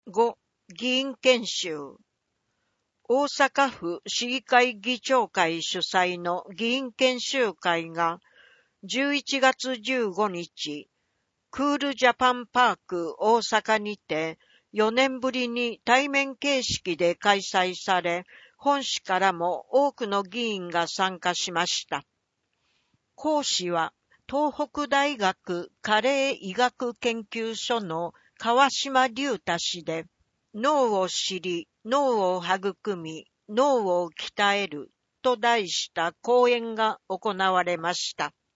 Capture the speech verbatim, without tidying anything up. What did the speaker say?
ご、議員研修。大阪府市議会議長会主催の議員研修会がじゅういちがつじゅうごにち、クールジャパンパーク大阪にてよねんぶりに対面形式で開催され、本市からも多くの議員が参加しました。講師は東北大学加齢医学研究所の川島隆太氏で、脳を知り、脳を育み、脳を鍛えると題した講演が行われました。